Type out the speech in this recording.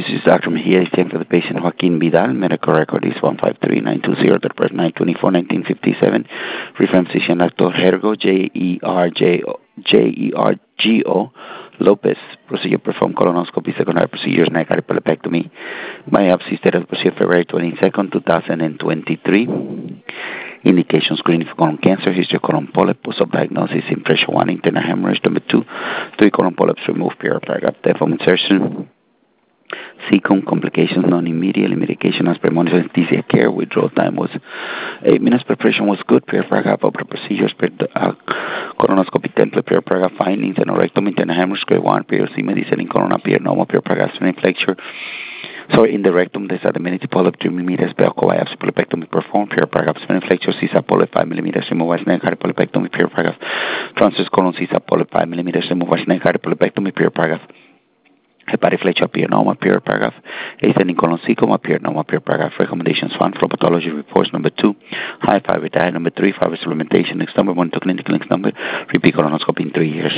is Dr. Mejia. It's time for the patient Joaquin Vidal. Medical record is 153-920. Date of birth 9/24/1957. Reference physician Dr. Gergo, Jergo Lopez. Procedure performed colonoscopy. Secondary procedures neck cardiopulmonectomy. Biopsy status procedure February 22nd, 2023. Indications: screening for colon cancer, history of colon polyp, post-op diagnosis, impression 1, internal hemorrhage. Number 2, 3 colon polyps removed, paragraph, depth of insertion. Second, complications non-immediate, medication as per monitor anesthesia care. Withdrawal time was 8 minutes. Preparation was good. Paragraph of the procedures per colonoscopy template. Paragraph findings: aneurysm, internal hemorrhage, grade 1, periosema, descending colon appeared normal. Paragraph flexure. So in the rectum, there's a amenity polyp 3 millimeters, Belko biopsy polypectomy performed, paragraph flexure, CISA polyp 5 millimeters, remove neck polypectomy, paragraph transverse colon CISA polyp 5 millimeters, remove neck polypectomy, paragraph hepatic flexure appear normal, paragraph ascending colon cecum appear normal, paragraph recommendations found from pathology reports. Number 2, high fiber diet. Number 3, fiber supplementation. Next number 1, to clinical. Next number, repeat colonoscopy in 3 years.